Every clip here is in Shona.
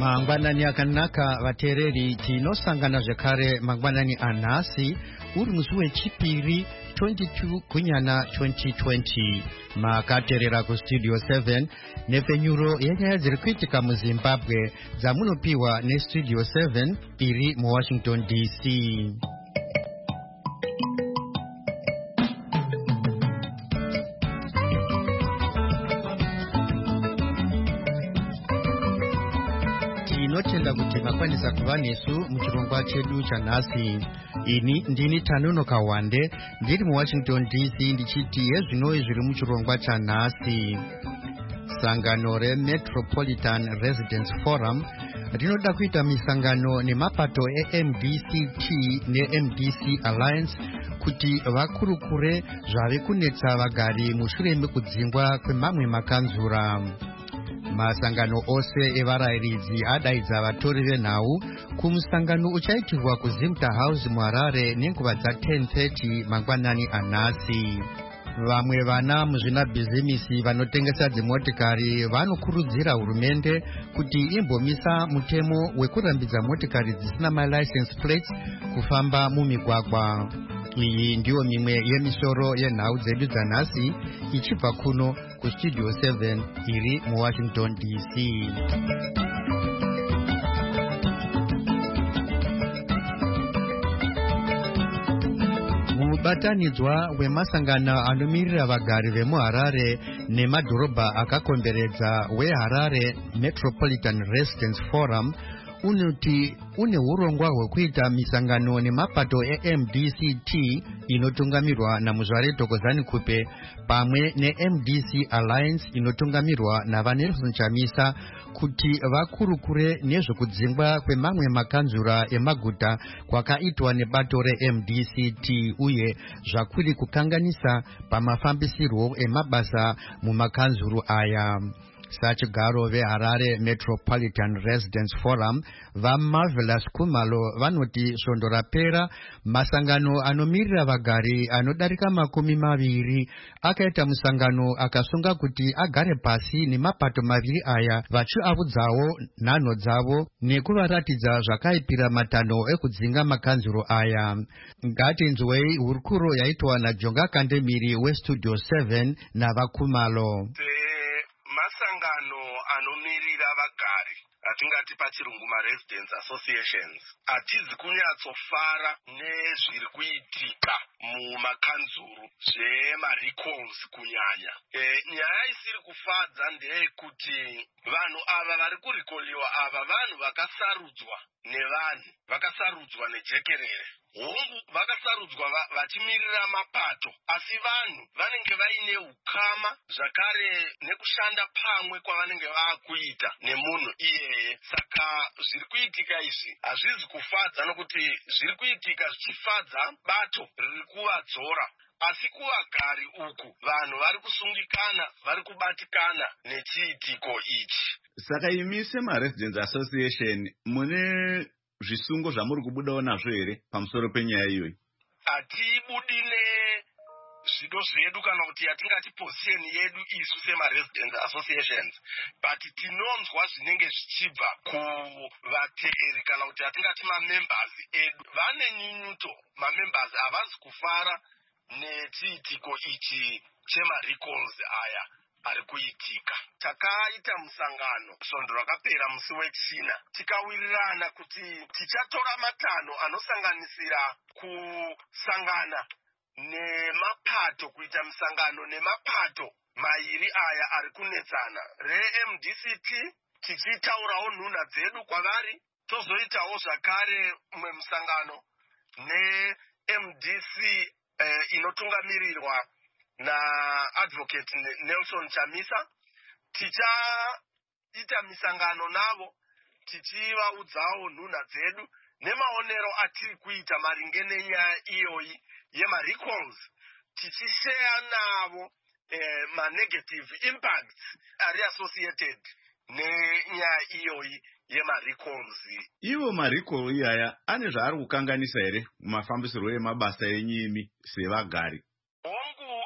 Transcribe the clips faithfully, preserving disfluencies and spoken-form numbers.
mangwanani akanaka vateereri tinosangana zvekare mangwanani anhasi uri musi wechipiri twenty-two kunyana twenty twenty makateerera kustudio seven nepfenyuro yenyaya dziri kuitika muzimbabwe dzamunopiwa nestudio seven iri muwashington D C. tinotenda kuti makwanisa kuva nesu muchirongwa chedu chanhasi. Ini ndini Tanuno Kawande ndiri muwashington D C ndichiti yezvinoi zviri muchirongwa chanhasi. Sangano reMetropolitan Residents Forum rinoda kuita misangano nemapato e-M D C T ne-M D C Alliance kuti vakurukure zvave kunetsa vagari mushure mekudzingwa kwemamwe makanzura. Masangano ose evarayiridzi adaidza vatori venhau kumusangano uchaitirwa kuZimta House muHarare nenguva dza-ten thirty mangwanani anhasi. Vamwe vana muzvinabhizimisi vanotengesa dzimotikari vanokurudzira hurumende kuti imbomisa mutemo wekurambidza motikari dzisina malicense plates kufamba mumigwagwa. Iyi ndiyo mimwe yemisoro yenhau dzedu dzanhasi ichibva kuno kustudio seven iri muwashington D C. Mubatanidzwa wemasangano anomirira vagari vemuHarare nemadhorobha akakomberedza weHarare Metropolitan Residents Forum unoti une urongwa hwekuita misangano nemapato e-M D C T inotungamirwa namuzvare Thokozani Kupe pamwe ne-M D C Alliance inotungamirwa naVanelson Chamisa kuti vakurukure nezvekudzingwa kwemamwe makanzura emaguta kwakaitwa nebato re-M D C T uye zvakuri kukanganisa pamafambisirwo emabasa mumakanzuru aya. Sachigaro veHarare Metropolitan Residents Forum vaMarvelous Kumalo vanoti svondo rapera masangano anomirira vagari anodarika makumi maviri akaita musangano akasunga kuti agare pasi nemapato maviri aya vachiavudzawo nhano dzavo nekuvaratidza zvakaipira matanho ekudzinga makanzuro aya. Ngatinzwei hurukuro yaitwa naJonga Kandemiri weStudio seven navaKumalo. Masangano anomirira vagari atingati pachirungu ma-residents associations hatizi kunyatsofara nezviri kuitika mumakanzuru zvema-recalls kunyanya. E, nyaya isiri kufadza ndeyekuti vanhu ava vari kurikoliwa ava vanhu vakasarudzwa nevanhu vakasarudzwa nejekerere hongu vakasarudzwa vachimirira mapato asi vanhu vanenge vaine ukama zvakare nekushanda pamwe kwavanenge vaakuita nemunhu iyeye. Saka zviri kuitika izvi hazvizi kufadza nokuti zviri kuitika zvichifadza bato riri kuvadzora asi kuvagari uku vanhu vari kusungikana vari kubatikana nechiitiko ichi. Saka imi sema-Residents Association mune zvisungo zvamuri kubudawo nazvo here pamusoro penyaya iyoyi? Hatibudi nezvido zvedu kana kuti yatingati position yedu isu sema-Residents Associations, but tinonzwa zvinenge zvichibva kuvateeri kana kuti yatingati mamembers edu. Vane nyunyuto, mamembers havazi kufara nechiitiko ichi chema-recalls aya ari kuitika. Takaita musangano svondo rakapera musi wechina tikawirirana kuti tichatora matanho anosanganisira kusangana nemapato kuita misangano nemapato mairi aya ari kunetsana re-M D C T tichitaurawo nhuna dzedu kwavari tozoitawo zvakare mumwe musangano ne-M D C eh, inotungamirirwa naadvocate Nelson Chamisa. Tichaita misangano navo tichivaudzawo nhuna dzedu nemaonero atiri kuita maringe nenyaya iyoyi yema-recalls tichisheya navo eh, ma-negative impacts ari associated nenyaya iyoyi yema-recalls. Iwo ma-recall iyaya ane zvaari kukanganisa here mumafambisirwo emabasa enyimi sevagari?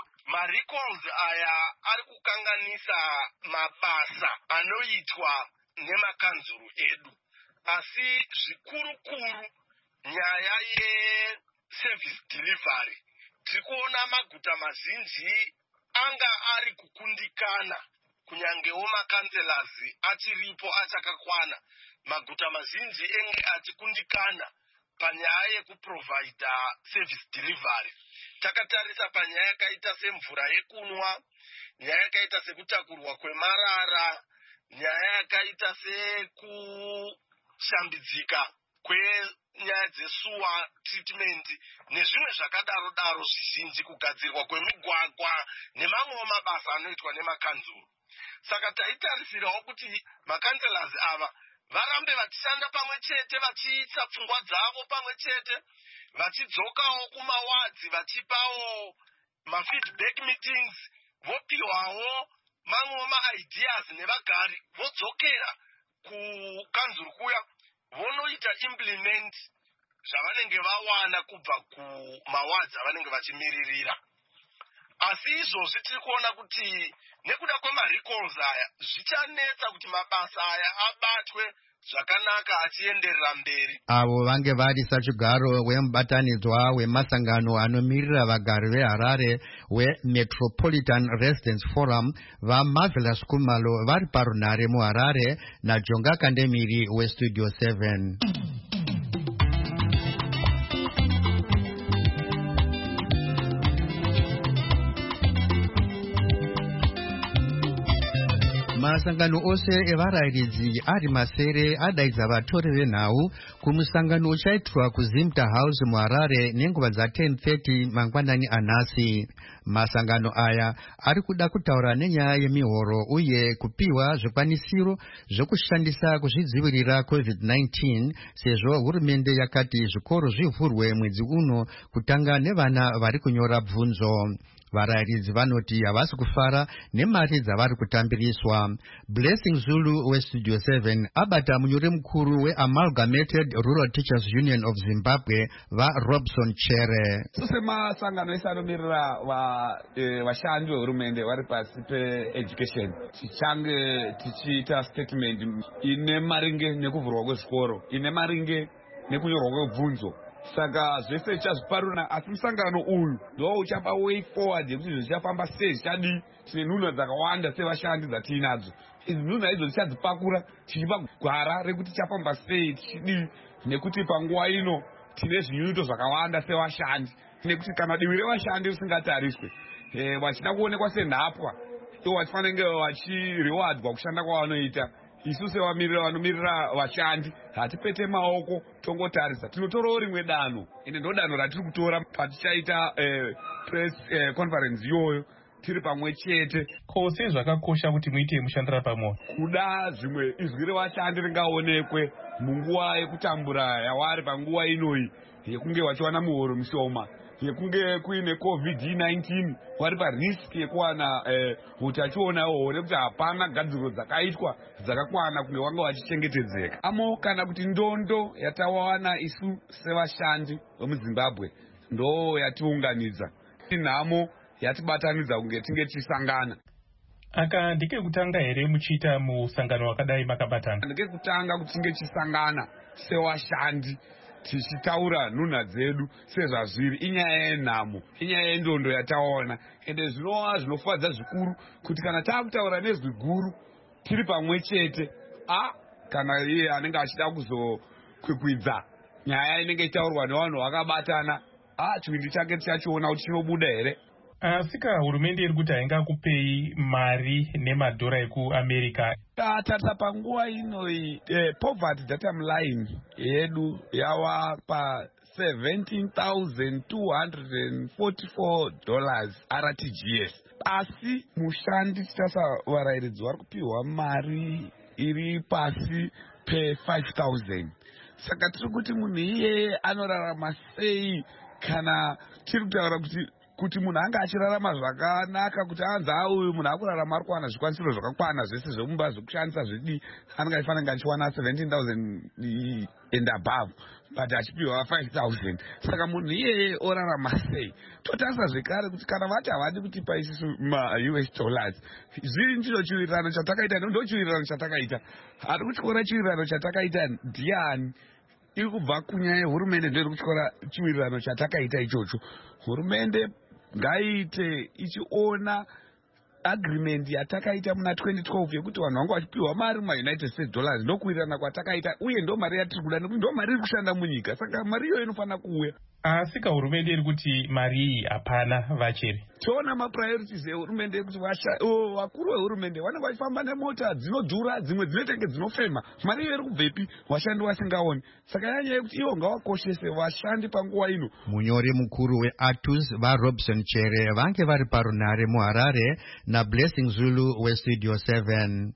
Ma-recalls aya ari kukanganisa mabasa anoitwa nemakanzuru edu. Asi zvikuru-kuru nyaya yeservice delivery, tikuona maguta mazhinji anga ari kukundikana, kunyangewo makanselas achiripo achakakwana. Maguta mazhinji enge achikundikana panyaya yekuprovida service delivery. Takatarisa panyaya yakaita semvura yekunwa, nyaya yakaita sekutakurwa kwemarara, nyaya yakaita sekushambidzika kwenyaya dzesuwa treatment nezvimwe zvakadaro daro zvizhinji, kugadzirwa kwemigwagwa nemamwewo mabasa anoitwa nemakanzuru. Saka taitarisirawo kuti makanselas ava varambe vachishanda pamwe chete, vachiisa pfungwa dzavo pamwe chete, vachidzokawo kumawadzi vachipawo mafeedback meetings, vopiwawo mamwewo maideas nevagari, vodzokera kukanzuru kuya vonoita implement zvavanenge vawana kubva kumawadzi avanenge vachimiririra. Asi izvozvi tiri kuona kuti nekuda kwemarecalls aya zvichanetsa kuti mabasa aya abatwe zvakanaka achienderera mberi. Avo vange vari sachigaro wemubatanidzwa wemasangano anomirira vagari veHarare weMetropolitan Residents Forum vaMarvelous Kumalo vari parunhare muHarare naJonga Kandemiri weStudio seven. Masangano ose evarayiridzi ari masere adaidza vatori venhau kumusangano uchaitwa kuZimta House muHarare nenguva dza10 thirty mangwanani anhasi. Masangano aya ari kuda kutaura nenyaya yemihoro uye kupiwa zvikwanisiro zvokushandisa kuzvidzivirira covid nineteen, sezvo hurumende yakati zvikoro zvivhurwe mwedzi uno kutanga nevana vari kunyora bvunzo. Varayiridzi vanoti havasi kufara nemari dzavari kutambiriswa. Blessing Zulu weStudio seven abata munyori mukuru weAmalgamated Rural Teachers Union of Zimbabwe vaRobson Chere. Semasangano ese anomirira vashandi vehurumende vari pasi peeducation, tichange tichiita statement ine maringe nekuvhurwa kwezvikoro, ine maringe nekunyorwa kwebvunzo. Saka zvese tichazviparura, asi musangano uyu ndo uchapa way forward yekuti zvichafamba sei, zvichadii. Tine nhunha dzakawanda sevashandi dzatinadzo. Idzi nhunha idzo tichadzipakura tichipa gwara rekuti tichafamba sei, tichidii, nekuti panguva ino tine zvinyunyuto zvakawanda sevashandi, nekuti kana divi revashandi risingatariswe vachida kuonekwa senhapwa, ivo vachifanenge vachirewardwa kushanda kwavanoita. Isu sevamirira vanomirira vashandi hatipete maoko tongotarisa, tinotorawo rimwe danho, ende ndo danho ratiri kutora patichaita eh, press eh, conference iyoyo tiri pamwe chete. Ko sei zvakakosha kuti muite mushandira pamwe? Kuda zvimwe izwi revashandi ringaonekwe munguva yekutambura yavari panguva inoyi yekunge vachiwana muhoro mushoma, yekunge kuine covid nineteen, vari parisk yekuwana utachiona ihwo, nekuti hapana gadziro dzakaitwa dzakakwana kunge vanga vachichengetedzeka. Amo kana kuti ndondo yatawana isu sevashandi vemuZimbabwe ndo yatiunganidza, nhamo yatibatanidza kunge tinge tichisangana. Aka ndike kutanga here muchiita musangano wakadai makabatana? Ndike kutanga kuti tinge tichisangana sevashandi tichitaura nhunha dzedu sezvazviri. Inyaya yenhamo, inyaya yendondo yataona, ende zvinova zvinofadza zvikuru kuti kana taakutaura nezwi guru tiri pamwe chete, a kana iye anenge achida kuzokwikwidza nyaya inenge itaurwa nevanhu vakabatana, a chivindi chake tichachiona kuti chinobuda here. Asika hurumende iri kuti haingakupei mari nemadhora ekuAmerica. Tatarisa panguva inoi eh, poverty datum line yedu yava pa seventeen thousand two hundred forty-four dollars R T G S. Asi mushandi tichasa varayiridzi vari kupiwa mari iri pasi pe five thousand. Saka tiri kuti munhu iyeye anorarama sei kana tiri kutaura kuti kuti munhu anga achirarama zvakanaka, kuti anzi auyu munhu akurarama ari kuwana zvikwanisiro zvakakwana zvese zvemumba zvekushandisa zvedii, anenge aifanira achiwana seventeen thousand and above. but achipiwa five thousand. Saka munhu iyeye orarama sei? Totarisa zvekare kuti kana vati havadi kutipa isusu ma-U S dollars, zviri ndicho chiwirirano chatakaita, ndo chiwirirano chatakaita. Ari kutyora chiwirirano chatakaita ndiani? Iri kubva kunyaya yehurumende ndoiri kutyora chiwirirano chatakaita ichocho. Hurumende ngaiite ichiona agreement yatakaita muna twenty twelve yekuti vanhu vanga vachipiwa mari ma-United States dollars, ndokuwirirana kwatakaita, uye ndo mari yatiri kuda nekuti ndo mari iri kushanda munyika. Saka mari iyoyo inofanira kuuya. Asi ka hurumende iri kuti mari iyi hapana vacheri. Tiona mapriorities ehurumende ekuti vakuru vehurumende vanenge vachifamba nemota dzinodhura, dzimwe dzinotenge dzinofema. Mari iyo iri kubvepi? Vashandi vasingaoni. Saka yanyaya yekuti ivo ngavakoshese vashandi panguva ino. Munyori mukuru weAtus vaRobson Chere vange vari parunare muHarare na Blessing Zulu weStudio seven.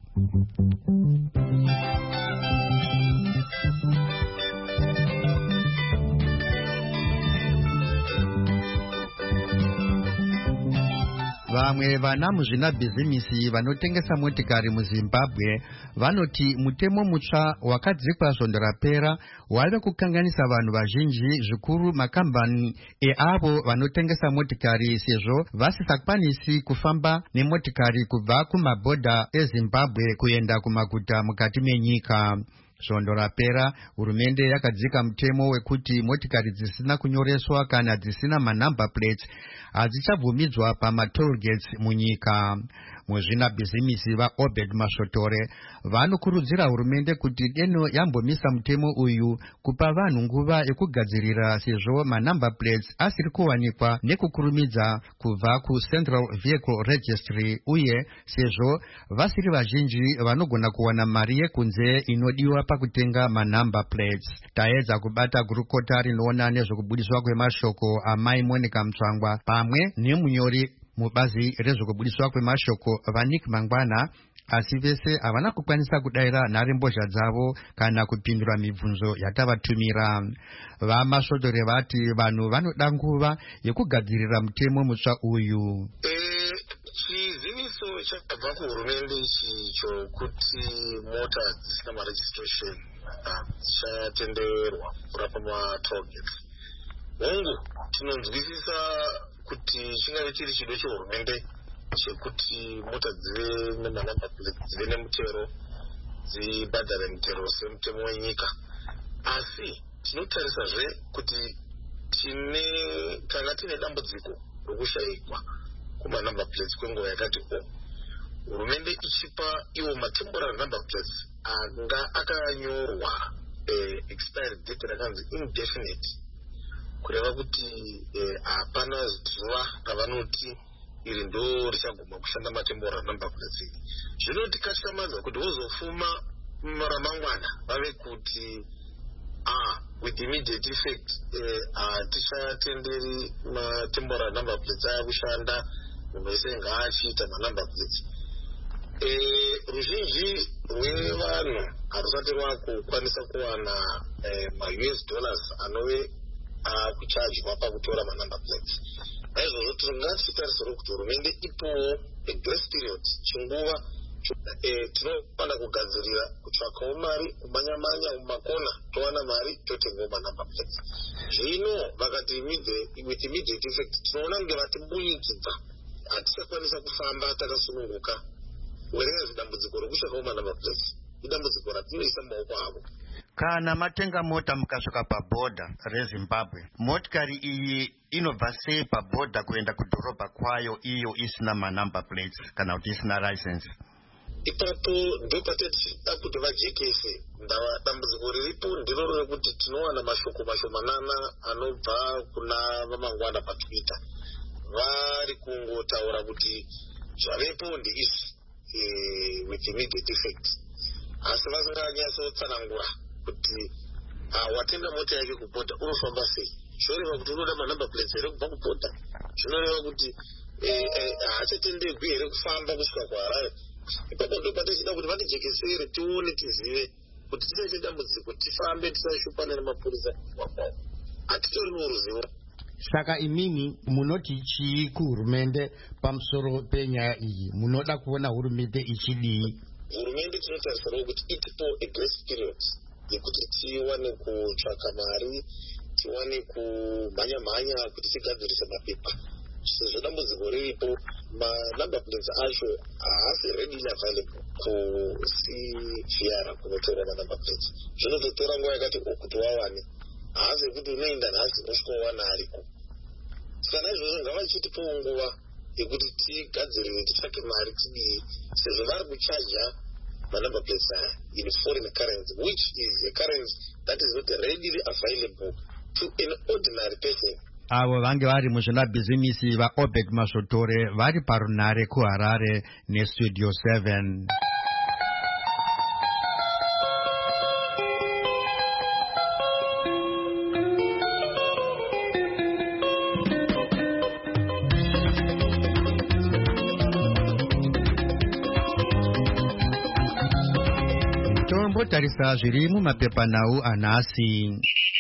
Vamwe vana muzvinabhizimisi vanotengesa motikari muZimbabwe vanoti mutemo mutsva wakadzikwa svondo rapera wave kukanganisa vanhu vazhinji, zvikuru makambani eavo vanotengesa motikari, sezvo vasisakwanisi kufamba nemotikari kubva kumabhodha eZimbabwe kuenda kumaguta mukati menyika. Svondo rapera hurumende yakadzika mutemo wekuti motikari dzisina kunyoreswa kana dzisina manumber plates hadzichabvumidzwa pamatoll gates munyika. Muzvinabhizimisi vaObed Masotore vanokurudzira hurumende kuti deno yambomisa mutemo uyu kupa vanhu nguva yekugadzirira, sezvo manumber plates asiri kuwanikwa nekukurumidza kubva kuCentral Vehicle Registry, uye sezvo vasiri vazhinji vanogona kuwana mari yekunze inodiwa pakutenga manumber plates. Taedza kubata gurukota rinoona nezvekubudiswa kwemashoko amai Monica Mutsvangwa pamwe nemunyori mubazi rezvekubudiswa kwemashoko vaNick Mangwana, asi vese havana kukwanisa kudayira nharembozha dzavo kana kupindura mibvunzo yatavatumira. VaMasotore vati vanhu vanoda nguva yekugadzirira mutemo mutsva uyu. Chiziviso chakabva kuhurumende ichi kuti mota dzisina maregistration dzichatenderwa kurapa matoll gates. Hongu tinonzwisisa kuti chingave chiri chido chehurumende chekuti mota dzive nemanumber plates, dzive nemutero, dzibhadhare mutero semutemo wenyika. Asi tinotarisazve kuti tine kana tine dambudziko rokushayikwa kumanumber plates kwenguva yakati o. Hurumende ichipa iwo matemporary number plates anga akanyorwa eh, expired date rakanzi indefinite, kureva kuti hapana eh, zuva ravanoti iri ndo richaguma kushanda matemporary number plates iyi. Zvinotikatyamadza kuti wozofuma ramangwana vave kuti ah with immediate effect hatichatenderi eh, matemporary number plates aya kushanda, munhu wese ngaachiita manumber plates. Eh, ruzhinji rwevanhu harusati rwakukwanisa kuwana eh, ma-U S dollars anove akuchajwa pakutora manumber plates. Naizvozvo tingatichitarisira kuti hurumende ipowo a-grace period, chinguva eh, tinofana kugadzirira kutsvakawo mari, kumanya-manya mumakona towana mari totengawo manumber plates. Zvino vakati with immediate effect tinoona kunge vatimbuyikidza, hatichakwanisa kufamba takasununguka. Werenga zidambudziko rokushakawo manumber plates idambudziko ratinoisa mumaoko avo. Kana matenga mota mukasvika pabhodha reZimbabwe, motikari iyi inobva sei pabhodha kuenda kudhorobha kwayo iyo isina manumber plates kana kuti isina license? Ipapo ndopatetichida kuti vajekese. Dambudziko riripo ndiro rekuti tinowana mashoko mashomanana anobva kuna vamangwana paTwitter vari kungotaura kuti zvavepo ndeizvi eh, with immediate effect, asi vasinganyatsotsanangura kuti watenga mota yake kubhodha unofamba sei. Zvinoreva kuti unoda manumber plates here kubva kubhodha, zvinoreva kuti haachatenderwi here kufamba kusvika kuHarare. Ipapo ndo patachida kuti vatijekesere tione tizive kuti tisaite dambudziko, tifambe tisashupana nemapurisa wakwavo, hatitorino ruzivo. Saka imini munoti chii kuhurumende pamusoro penyaya iyi? Munoda kuona hurumende ichidii? Hurumende tinotarisirawo kuti itipo a-grace period yekuti tiwane kutsvaka mari, tiwane kumhanya mhanya kuti tigadzirise mapepa. Sezvo dambudziko riripo, manumber plates acho haasi readily available ku-C G R kunotorwa manumber plates. Zvinozotora nguva yakati kuti wawane, haasi kuti unoenda nhasi usvika wawana ariko. Saka naizvozvo ngavachitipawo nguva yekuti tigadzirire, titsvake mari tidii, sezvo vari kuchaja manumber plates aya in foreign currency, which is a currency that is not readily available to an ordinary person. Avo vange vari muzvinabhizimisi vaObed Masvotore vari parunare kuHarare neStudio seven. Tombotarisa zviri mumapepanhau anhasi.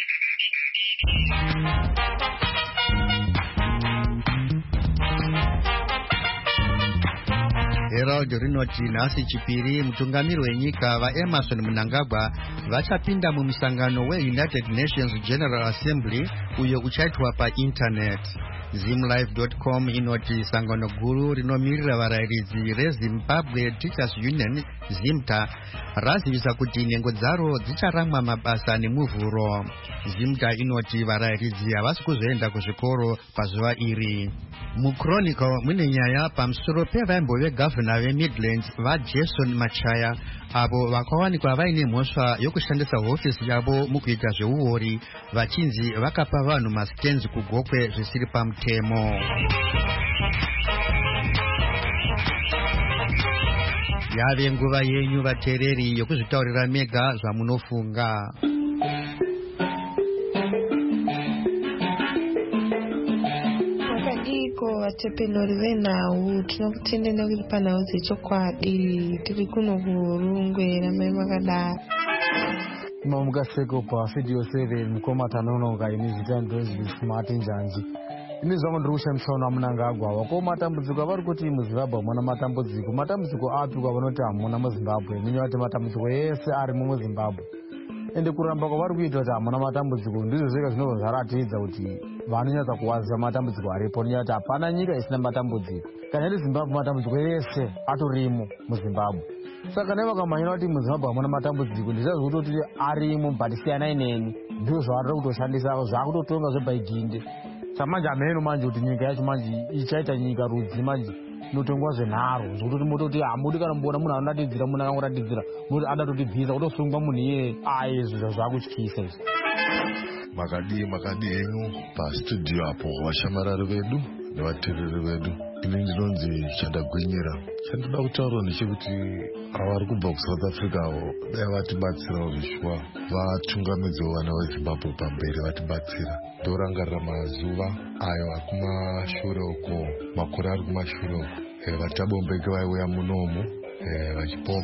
Herald rinoti nhasi chipiri mutungamiri wenyika vaEmerson Mnangagwa vachapinda mumusangano weUnited Nations General Assembly uyo uchaitwa painternet. Zimlife dot com inoti sangano guru rinomirira varayiridzi reZimbabwe Teachers Union ZIMTA razivisa kuti nhengo dzaro dzicharamwa mabasa nemuvhuro. ZIMTA inoti varayiridzi havasi kuzoenda kuzvikoro pazuva iri. MuChronicle mune nyaya pamusoro pevaimbove gavhana veMidlands vaJason Machaya avo vakawanikwa vaine mhosva yokushandisa hofisi yavo mukuita zveuori vachinzi vakapa vanhu masitens kugokwe zvisiri pamutemo. Yave nguva yenyu vateereri yokuzvitaurira mega zvamunofunga. Vatepelori venhau tinokutendai nekuti panhau dzechokwadi tiri kuno kuRungwe ramai makadaro. Mamukaseko paStudio seven mukoma tanonoka ini zita ndozvi smart njanji. Ini zvangu ndiri kushamisa una Mnangagwa wako matambudziko avari kuti muZimbabwe hamuna matambudziko. Matambudziko api kwavanoti hamuna muZimbabwe? Ninyati matambudziko ese ari muZimbabwe. Ende kuramba kwavari kuita kuti hamuna matambudziko ndizvo zvega zvinobva zvaratidza kuti vanonyatsa kuwaziva matambudziko aripo. Ninyati hapana nyika isina matambudziko. Kana iri Zimbabwe matambudziko ese atorimo muZimbabwe. Saka nai vakamhanyira kuti muZimbabwe hamuna matambudziko ndizvo kutoti arimo but siyanai neni. Ndizvo zvavarida kutoshandisa zvakutotonga zvebaiginde. Saka manje hameno manje kuti nyika yacho manje ichaita nyika rudzi manje inotongwa zvenharo zvokutoti mototi hamudi kana mbona munhu anodatidzira munhu akangoratidzira moti ada totibvisa kutosungwa munhu iye aye izvo zvakutyisa izvi. Makadii makadii henyu paStudio apo vashamarari vedu nevateereri vedu. Ini ndinonzi Chandagwinyira. Chandinoda kutaura ndechekuti ava vari kubva kuSouth Africa avo dai vatibatsirawo zvishwa, vatungamidzewo vana veZimbabwe pamberi vatibatsira. Ndorangarira mazuva ayo akumashure uko, makore ari kumashure uko, vatabombeke vaiuya munomu vachipawo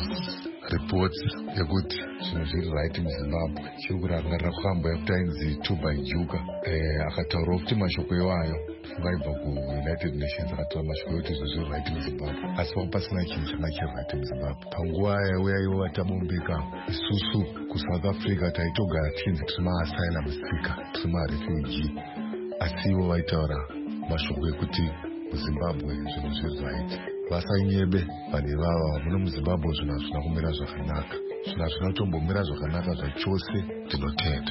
maripoti ekuti zvinhu zviri right muZimbabwe. Chiri kurangarira kwakambouya kuti ainzi Tubaijuka akataurawo kuti mashoko iwayo vaibva kuUnited Nations akataura mashoko ekuti zvinhu zviri right muZimbabwe, asi panga pasina chinhu changa chiri right muZimbabwe. Panguva yauya ivo vatabombeka, isusu kuSouth Africa taitogara tichinzi tiri maasylum seeker, tiri marefugee, asi ivo vaitaura mashoko ekuti muZimbabwe zvinhu zviri right. Vasanyebe vanhu ivava muno muZimbabwe zvinhu hazvina kumira zvakanaka, zvinhu hazvina kutombomira zvakanaka zvachose. Tinotenda.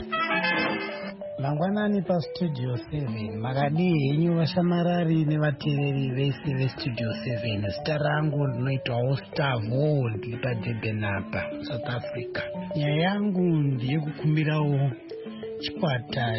Mangwanani paStudio seven makadii henyu vashamarari nevateereri vese veStudio seven. Zita rangu ndinoitwawo Stavo, ndiri paDurban apa South Africa. Nyaya yangu ndeyekukumbirawo chikwata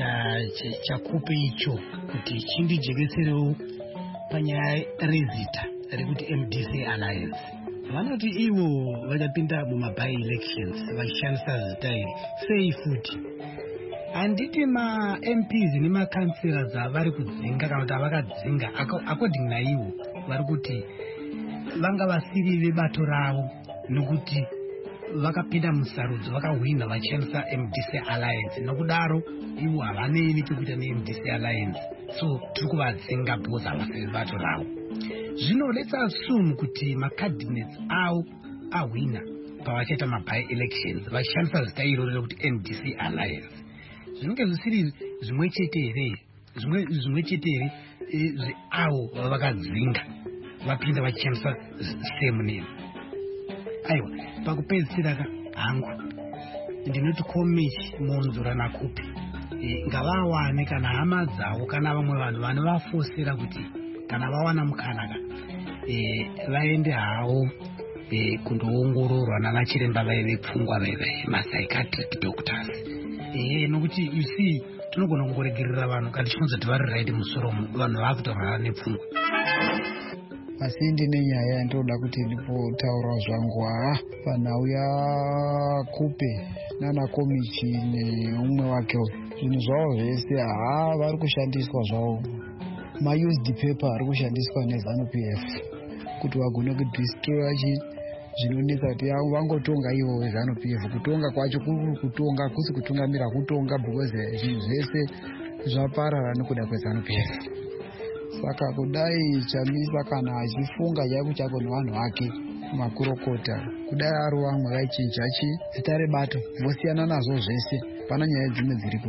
chakupe icho kuti chindijekeserewo panyaya rezita rekuti M D C Alliance. Vanoti ivo vachapinda mumaby elections vachishandisa zita iri sei futi. Handiti ma-M Ps nemakanselas avari kudzinga kana kuti avakadzinga according naivo vari kuti vanga vasiri vebato ravo nokuti vakapinda musarudzo vakahwina vachishandisa M D C Alliance, nokudaro ivo havanei nechekuita neM D C Alliance, so tiri kuvadzinga because havasi vebato ravo. Zvino let's assume kuti macardinates avo ahwina pavachaita maby elections vachishandisa zita iroro rekuti N D C Alliance. Zvinenge zvisiri zvimwe chete here zvimwe zvimwe chete here avo vakadzinga vapinda vachishandisa same name. Aiwa, pakupedzisira hangu ndinoti komichi munzura nakupi ngavawane kana hama dzavo kana vamwe vanhu vanovafosera kuti kana vawana mukanaka vaende havo kundoongororwa nana chiremba vaive pfungwa vaive mapsychiatric doctors. Nokuti you see tinogona kungoregerera vanhu kana tichonzoti vari right musoro vanhu vakutorwara nepfungwa. Asi ndine nyaya ndoda kuti ndipotaura zvangu haa panhau yakupe nana komichi neumwe wake zvinhu zvavo zvese haa vari kushandiswa zvavo maused paper ari kushandiswa neZANU P F kuti vagone kudistroya chi zvinonetsa kuti vangotonga ivo veZANU P F. Kutonga kwacho kuri kutonga kusi kutungamira kutonga because zvinhu zvese zvaparara nekuda kweZANU P F. Saka kudai Chamisa kana achifunga chako chako nevanhu vake makurokota kudai ari vamwe vaichinja chi zita rebato vosiyana nazvo zvese pana nyaya dzimwe dziripo.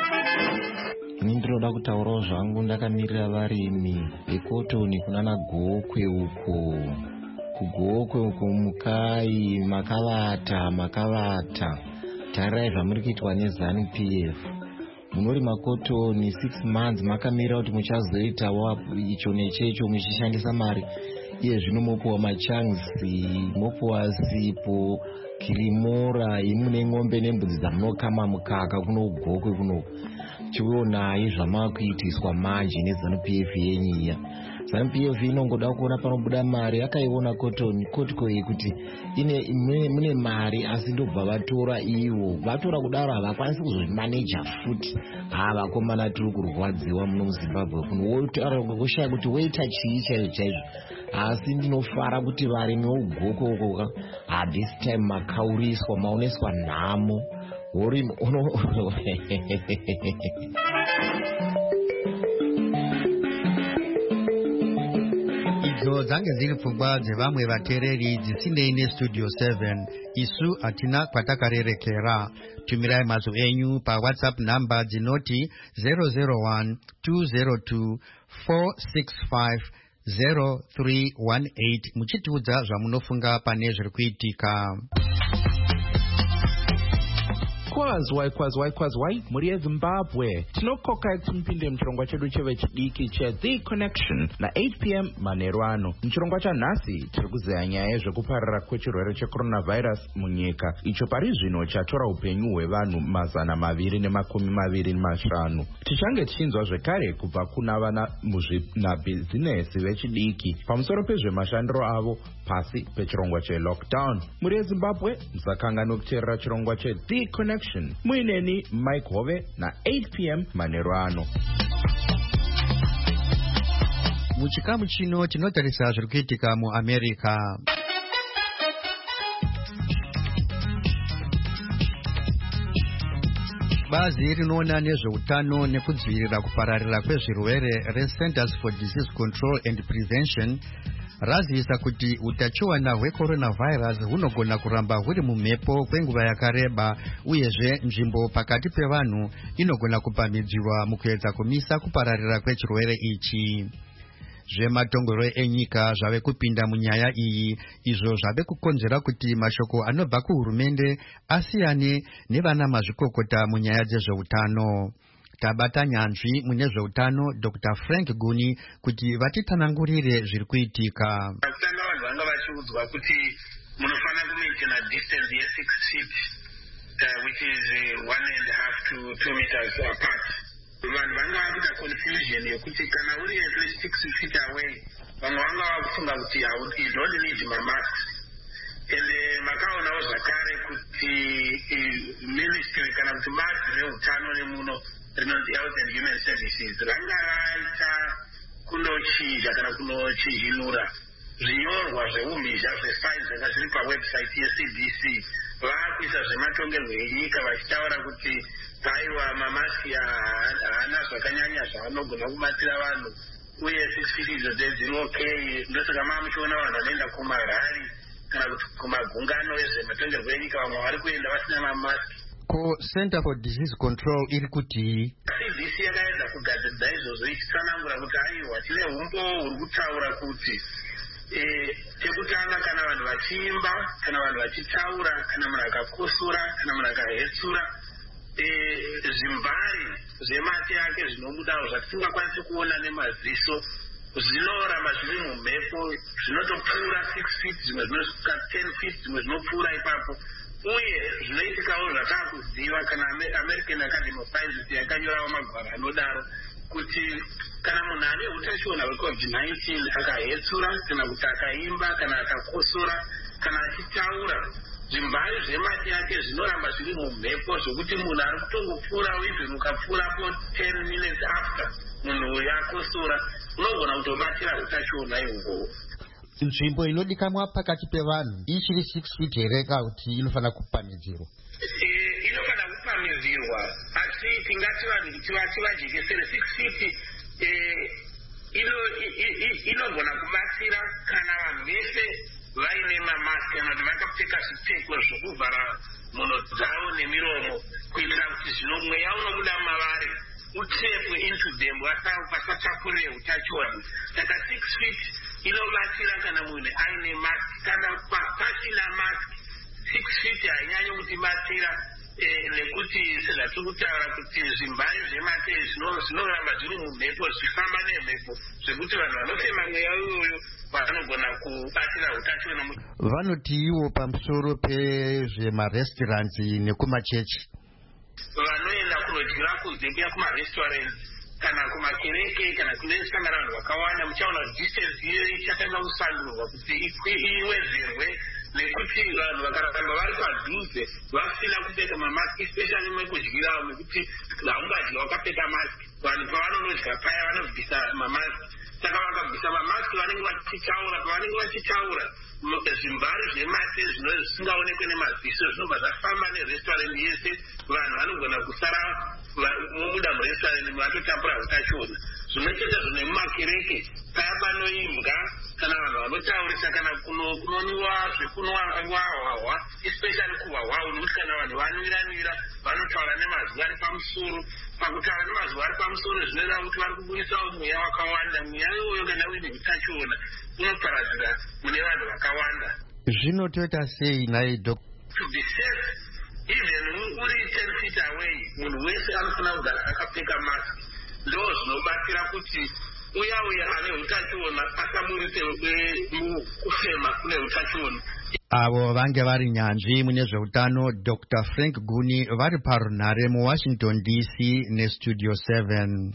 Ini ndinoda kutaurawo zvangu ndakamirira varimi vekotoni kunana Gokwe uko kugokwe uko mukai makavata makavata tarirai zvamuri kuitwa neZANU P F. Munori makotoni six months makamira kuti muchazoitawo icho nechecho muchishandisa mari iye zvino mopuwa machansi mopuwa sipo kirimora imune ng'ombe nembudzi dzamunokama mukaka kuno Gokwe kuno chionai zvamakuitiswa manje neZANU P F yenyiya. ZANU P F inongoda kuona panobuda mari akaiona kotoni kotiko iyi kuti ine mune mari asi ndobva vatora ivo vatora kudaro havakwanisi kuzozvimaneja futi. Ha vakomana tiri kurwadziwa muno muZimbabwe kuno woshaya kuti woita chii chaizvo chaizvo. Asi ndinofara kuti varimi vougoko uko ha this time makauriswa maoneswa nhamo hori uno idzo dzange dziri pfungwa dzevamwe vateereri dzisinei nestudio seven. Isu hatina kwatakarerekera. Tumirai mazwi enyu pawhatsapp namba dzinoti zero zero one two zero two four six five zero three one eight muchitiudza zvamunofunga pane zviri kuitika. Kwazwai kwazwai kwazwai muri yeZimbabwe tinokoka kuti mupinde muchirongwa chedu chevechidiki cheThe Connection na eight p m manheru ano. Muchirongwa chanhasi tiri kuzeya nyaya yezvekupararira kwechirwere checoronavirus munyika icho pari zvino chatora upenyu hwevanhu mazana maviri nemakumi maviri nemashanu. Tichange tichinzwa zvekare kubva kuna vana muzvinabhizinesi vechidiki pamusoro pezvemashandiro avo pasi pechirongwa chelockdown. Muri yeZimbabwe musakanganwa kuteerera chirongwa cheThe Connection muineni Mike Hove na eight p m manheru ano. Muchikamu chino tinotarisa zviri kuitika muAmerica. Bazi rinoona nezveutano nekudzivirira kupararira kwezvirwere reCenters for Disease Control and Prevention razivisa kuti utachiwana hwecoronavirus hunogona kuramba huri mumhepo kwenguva yakareba uyezve nzvimbo pakati pevanhu inogona kupamhidzirwa mukuedza kumisa kupararira kwechirwere ichi. Zvematongero enyika zvave kupinda munyaya iyi izvo zvave kukonzera kuti mashoko anobva kuhurumende asiyane nevana mazvikokota munyaya dzezveutano. Tabata nyanzvi mune zveutano Doctor Frank Guni kuti vatitanangurire zviri kuitika. Vatanga vanhu vanga vachiudzwa kuti munofanira kumaintaina distance ye six feet uh, which is uh, one and a half to two meters apart. Vanhu vanga vakuita confusion yekuti kana uri at least six feet away vamwe vanga vakufunga kuti you don't need my mask. And makaonawo zvakare kuti ministry kana kuti bazi reutano nemuno rinonzi Health and Human Services ranga raita kunochinja kana kunochinjinura zvinyorwa zveumhizha zvescience zvanga zviri pawebsite yeC D C. Vakuisa zvematongerwo enyika vachitaura kuti aiwa mamasi haana zvakanyanya zvaanogona kubatsira vanhu uye six feet idzo dziri okay. Ndosaka maa muchiona vanhu vanoenda kumarari kana kuti kumagungano ezvematongerwo enyika vamwe vari kuenda vasina mamasiki. Ko Center for Disease Control iri kuti C D C yakaedza kugadzirisa izvozvo ichitsanangura kuti aiwa tine umbo huri kutaura kuti chekutanga kana vanhu vachiimba kana vanhu vachitaura kana munhu akakosora kana munhu akahetsura zvimbari zvemate yake zvinobudawo zvatisingakwanisi kuona nemaziso zvinoramba zviri mumhepo zvinotopfuura six feet zvimwe zvinosvika ten feet zvimwe zvinopfuura ipapo uye zvinoitikawo zvatakuziva kana American Academy of Sciences yakanyorawo magwaro anodaro kuti kana munhu ane utachiona hwecovid nineteen akahetsura kana kuti akaimba kana akakosora kana achitaura zvimbari zvemate yake zvinoramba zviri mumhepo zvokuti munhu ari kutongopfuura even ukapfuurapo ten minutes after munhu uyu akosora unogona kutobatira utachiona ihwohwo. Nzvimbo inodikanwa pakati pevanhu ichiri six feet here kana kuti inofanira kupamhidzirwa? Inofanira kupamhidzirwa asi tingati vanhu tivajekesere six feet inogona kubatsira kana vanhu vese vaine mamaski kana kuti vakapfeka zvipfeko zvokuvhara mhuno dzavo nemiromo kuitira kuti zvino mweya unobuda mavari utsepwe into them vasatakurire utachiona. Saka six feet inobatsira kana munhu aine maski kana pasina maski six feet hainyanyi kutibatsira nekuti sezvatiri kutaura kuti zvimbari zvemate zvinoramba zviri mumhepo zvifamba nemhepo zvekuti vanhu vanofema mweya uyoyo vanogona kubatira utachiona. Vanotiiwo pamusoro pezvemarestaurants nekumachechi vanoenda kunodyira kunze kuya kumarestaurants kana kumakereke kana kunesangana vanhu vakawanda muchaona distance iyo ichatanga kusandurwa kuti iwedzerwe nekuti vanhu vakaramba vari padhuze vasina kupfeka mamaski especially mekudyira nekuti haungadyi wakapfeka maski vanhu pavanonodya paya vanobvisa mamaski saka vakabvisa mamaski vanenge vachitaura pavanenge vachitaura zvimbari zvemate zvisingaonekwe nemaziso zvinobva zvafamba nerestaurant yese vanhu vanogona kusara mubuda murestaurant vatotapura utachiona. Zvimwe chete zvine mumakereke paya panoimbwa kana vanhu vanotaurisa kana kunoniwa zvekunwa hwahwa especially kuhwahwa nekuti kana vanhu vanwiranwira vanotaura nemazwi ari pamusoro pakutaura nemazwi ari pamusoro zvinoita kuti vari kubudisawo mweya wakawanda mweya iyoyo kana uine utachiona unoparadzira mune vanhu vakawanda. Zvino toita sei naye dok to be safe even uri ten feet away munhu wese anofanira kugara akapfeka mask ndo zvinobatsira kuti uya uya ane utachiona asaburise kufema kune utachiona. Avo vange vari nyanzvi mune zveutano Doctor Frank Guni vari parunhare muWashington D C neStudio seven.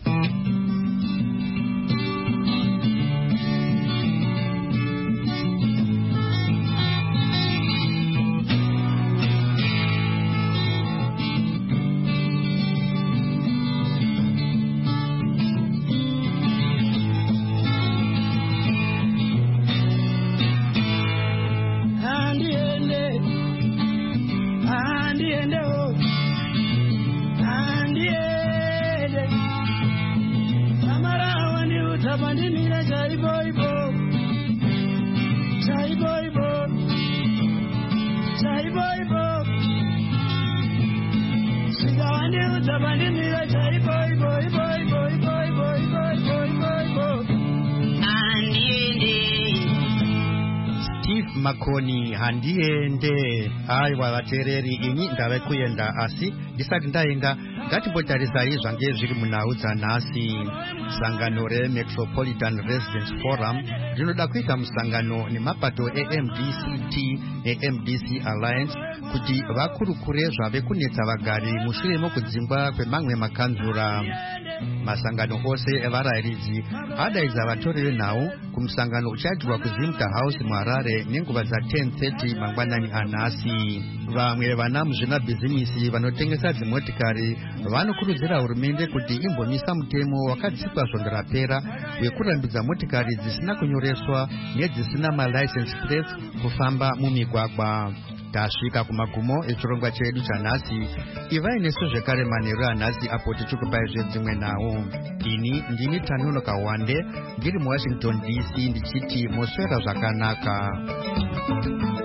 Makoni handiende aiwa vateereri ini ndave kuenda asi ndisati ndaenda ngatimbotarisai zvange zviri munhau dzanhasi. Sangano reMetropolitan Residence Forum rinoda kuita musangano nemapato eM D C T neM D C Alliance kuti vakurukure zvave kunetsa vagari mushure mokudzingwa kwemamwe makanzura. Masangano ose evarayiridzi adaidza vatori venhau kumusangano uchaitwa kuZimta House muHarare nenguva dza10 thirty mangwanani anhasi. Vamwe vana muzvinabhizimisi vanotengesa dzimotikari vanokurudzira hurumende kuti imbomisa mutemo wakadzikwa svondo rapera wekurambidza motikari dzisina kunyoreswa nedzisina malicense plates kufamba mumigwagwa. Tasvika kumagumo echirongwa chedu chanhasi. Ivai nesu zvekare manheru anhasi apo tichikupai zvedzimwe nhau. Ini ndini Tanuno Kawande ndiri muWashington D C ndichiti moswera zvakanaka.